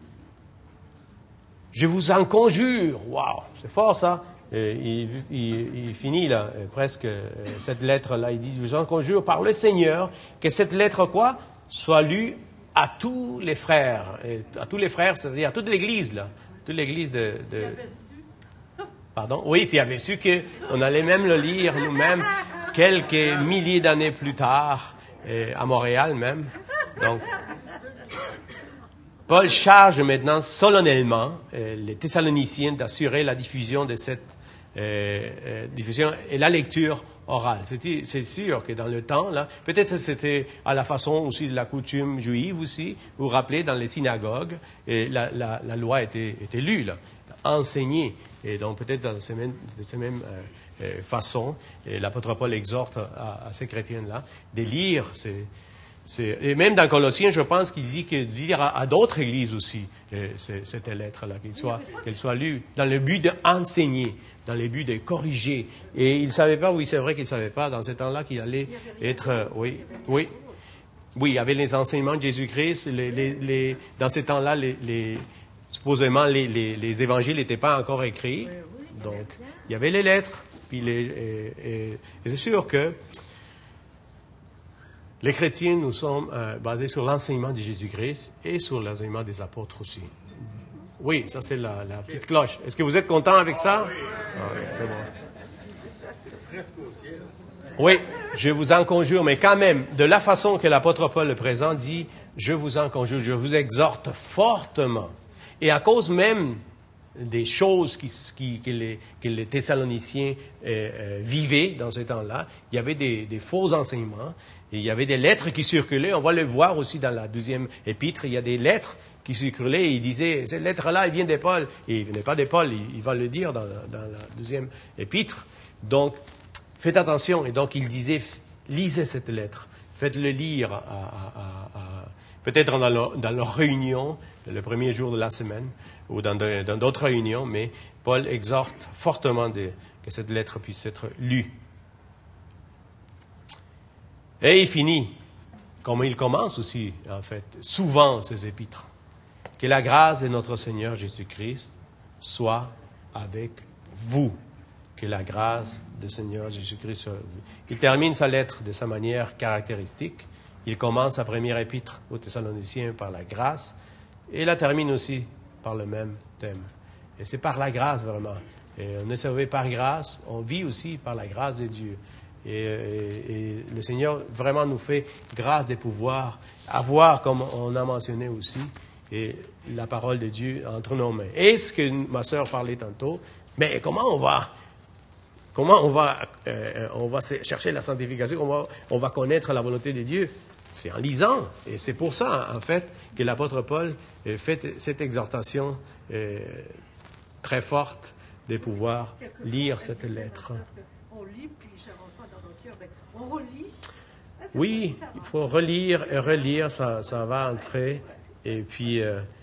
Je vous en conjure. Waouh, c'est fort ça. Il finit là, presque cette lettre-là. Il dit « je vous en conjure par le Seigneur que cette lettre, quoi, soit lue à tous les frères. » À tous les frères, c'est-à-dire à toute l'Église, là. Toute l'Église de... Pardon? Oui, s'il avait su qu'on allait même le lire nous-mêmes quelques milliers d'années plus tard, à Montréal même. Donc, Paul charge maintenant solennellement les Thessaloniciens d'assurer la diffusion de cette diffusion et la lecture orale. C'est sûr que dans le temps, là, peut-être c'était à la façon aussi de la coutume juive aussi, vous vous rappelez, dans les synagogues, et la loi était lue, là, enseignée. Et donc, peut-être de ces mêmes façons, l'apôtre Paul exhorte à ces chrétiens-là de lire. Et même dans Colossiens, je pense qu'il dit que de lire à d'autres églises aussi cette lettre-là, qu'elle soit lue dans le but d'enseigner, dans le but de corriger. Et il ne savait pas, oui, c'est vrai qu'il ne savait pas, dans ce temps-là, qu'il allait être... Oui, il y avait les enseignements de Jésus-Christ. Dans ces temps-là, supposément, les évangiles n'étaient pas encore écrits. Donc, il y avait les lettres. Puis et c'est sûr que les chrétiens, nous sommes basés sur l'enseignement de Jésus-Christ et sur l'enseignement des apôtres aussi. Oui, ça c'est la petite cloche. Est-ce que vous êtes content avec ça? Oui, c'est bon. Presque au ciel. Oui, je vous en conjure, mais quand même, de la façon que l'apôtre Paul le présente, dit, je vous en conjure, je vous exhorte fortement. Et à cause même des choses que les Thessaloniciens vivaient dans ce temps-là, il y avait des faux enseignements, et il y avait des lettres qui circulaient. On va le voir aussi dans la 2e épître, il y a des lettres qui circulaient, et il disait, cette lettre-là, elle vient de Paul. Et il ne venait pas de Paul, il va le dire dans la 2e épître. Donc, faites attention. Et donc, il disait, lisez cette lettre, faites-le lire peut-être dans leur réunion, le premier jour de la semaine, ou dans d'autres réunions, mais Paul exhorte fortement que cette lettre puisse être lue. Et il finit, comme il commence aussi, en fait, souvent ses épîtres. Que la grâce de notre Seigneur Jésus-Christ soit avec vous. Que la grâce du Seigneur Jésus-Christ soit avec vous. Il termine sa lettre de sa manière caractéristique. Il commence sa première épître aux Thessaloniciens par la grâce et la termine aussi par le même thème. Et c'est par la grâce vraiment. Et on est sauvé par grâce, on vit aussi par la grâce de Dieu. Et le Seigneur vraiment nous fait grâce de pouvoir avoir, comme on a mentionné aussi, et la parole de Dieu entre nos mains. Et ce que ma sœur parlait tantôt, mais comment on va chercher la sanctification, comment on va connaître la volonté de Dieu? C'est en lisant. Et c'est pour ça, en fait, que l'apôtre Paul fait cette exhortation très forte de pouvoir lire cette lettre. On lit, puis merveille. On relit. Oui, il faut relire et relire, ça va entrer. Et puis,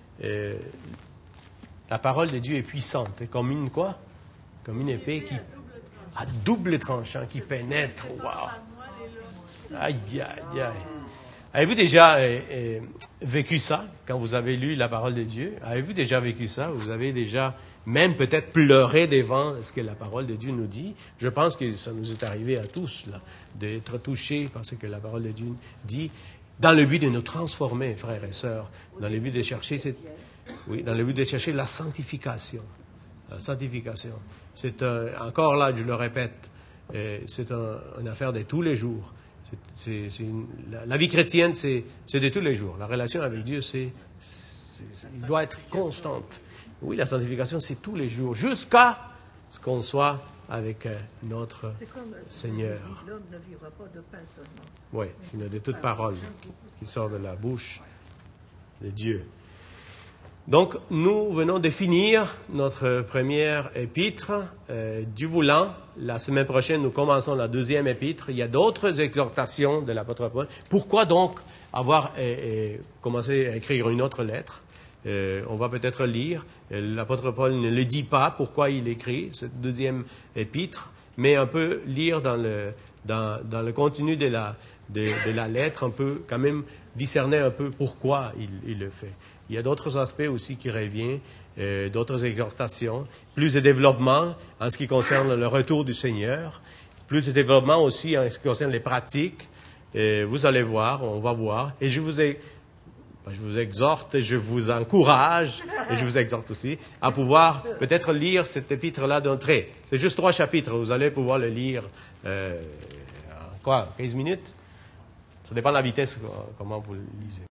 la parole de Dieu est puissante. Et comme une quoi? Comme une épée qui à double tranchant, qui pénètre. Wow! Aïe, aïe, aïe. Avez-vous déjà vécu ça quand vous avez lu la parole de Dieu? Avez-vous déjà vécu ça? Vous avez déjà même peut-être pleuré devant ce que la parole de Dieu nous dit? Je pense que ça nous est arrivé à tous, là, d'être touchés par ce que la parole de Dieu dit, dans le but de nous transformer, frères et sœurs, dans le but de chercher dans le but de chercher la sanctification. La sanctification. C'est encore là, je le répète, c'est une affaire de tous les jours. La vie chrétienne, c'est de tous les jours. La relation avec Dieu, il doit être constante. Oui, la sanctification, c'est tous les jours, jusqu'à ce qu'on soit avec notre Seigneur. L'homme ne vivra pas de pain seulement. Oui, sinon de toute parole qui sort de la bouche de Dieu. Donc, nous venons de finir notre première épître. Dieu voulant, la semaine prochaine, nous commençons la deuxième épître. Il y a d'autres exhortations de l'apôtre Paul. Pourquoi donc avoir commencé à écrire une autre lettre? On va peut-être lire. L'apôtre Paul ne le dit pas pourquoi il écrit cette deuxième épître, mais on peut lire dans le contenu de la lettre, on peut quand même discerner un peu pourquoi il le fait. Il y a d'autres aspects aussi qui reviennent, d'autres exhortations, plus de développement en ce qui concerne le retour du Seigneur, plus de développement aussi en ce qui concerne les pratiques. Vous allez voir, on va voir. Et je vous exhorte, je vous encourage, et je vous exhorte aussi, à pouvoir peut-être lire cet épître-là d'un trait. C'est juste 3 chapitres, vous allez pouvoir le lire en 15 minutes? Ça dépend de la vitesse, comment vous le lisez.